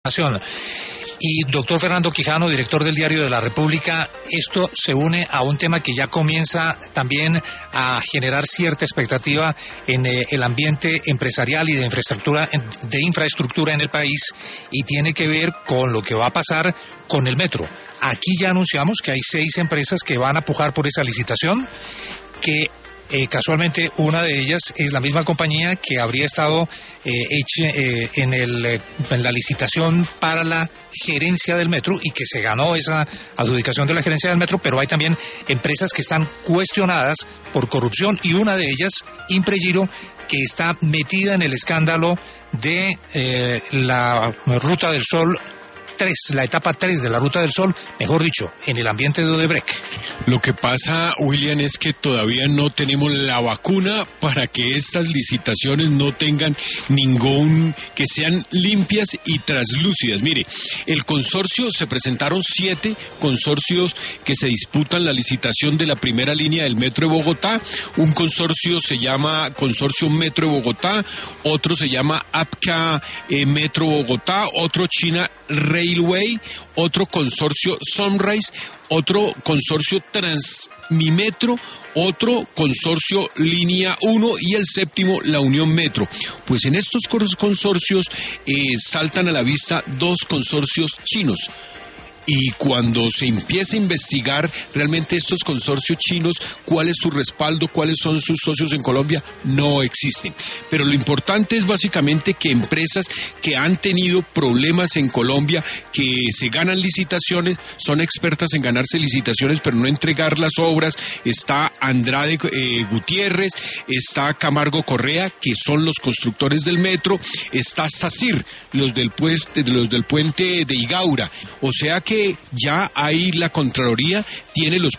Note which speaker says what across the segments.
Speaker 1: Y doctor Fernando Quijano, director del Diario de la República, esto se une a un tema que ya comienza también a generar cierta expectativa en el ambiente empresarial y de infraestructura en el país, y tiene que ver con lo que va a pasar con el metro. Aquí ya anunciamos que hay 6 empresas que van a pujar por esa licitación, que casualmente una de ellas es la misma compañía que habría estado en la licitación para la gerencia del metro y que se ganó esa adjudicación de la gerencia del metro, pero hay también empresas que están cuestionadas por corrupción, y una de ellas, Impregilo, que está metida en el escándalo de la Ruta del Sol 3, la etapa 3 de la Ruta del Sol, mejor dicho, en el ambiente de Odebrecht.
Speaker 2: Lo que pasa, William, es que todavía no tenemos la vacuna para que estas licitaciones no tengan que sean limpias y traslúcidas. Mire, el consorcio, se presentaron 7 consorcios que se disputan la licitación de la primera línea del Metro de Bogotá. Un consorcio se llama Consorcio Metro de Bogotá, otro se llama APCA Metro Bogotá, otro China Railway, otro consorcio Sunrise, otro consorcio Transmimetro, otro consorcio Línea 1 y el 7º la Unión Metro. Pues en estos consorcios saltan a la vista 2 consorcios chinos. Y cuando se empieza a investigar realmente estos consorcios chinos, cuál es su respaldo, cuáles son sus socios en Colombia, no existen. Pero lo importante es básicamente que empresas que han tenido problemas en Colombia, que se ganan licitaciones, son expertas en ganarse licitaciones, pero no entregar las obras. Está Andrade Gutiérrez, está Camargo Correa, que son los constructores del metro, está SACIR, los del puente de Igaura. O sea que ya ahí la Contraloría tiene los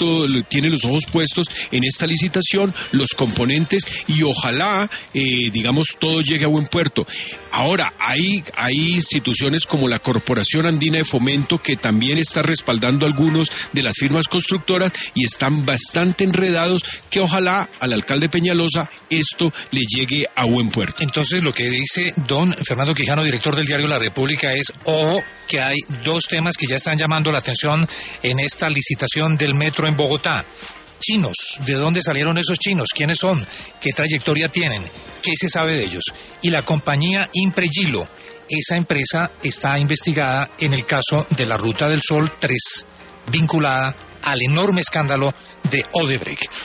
Speaker 2: ojos puestos en esta licitación, los componentes, y ojalá, todo llegue a buen puerto. Ahora, hay instituciones como la Corporación Andina de Fomento, que también está respaldando algunos de las firmas constructoras y están bastante enredados, que ojalá al alcalde Peñalosa esto le llegue a buen puerto.
Speaker 1: Entonces, lo que dice don Fernando Quijano, director del Diario La República, es que hay 2 temas que ya están llamando la atención en esta licitación del metro en Bogotá. Chinos, ¿de dónde salieron esos chinos? ¿Quiénes son? ¿Qué trayectoria tienen? ¿Qué se sabe de ellos? Y la compañía Impregilo, esa empresa está investigada en el caso de la Ruta del Sol 3, vinculada al enorme escándalo de Odebrecht.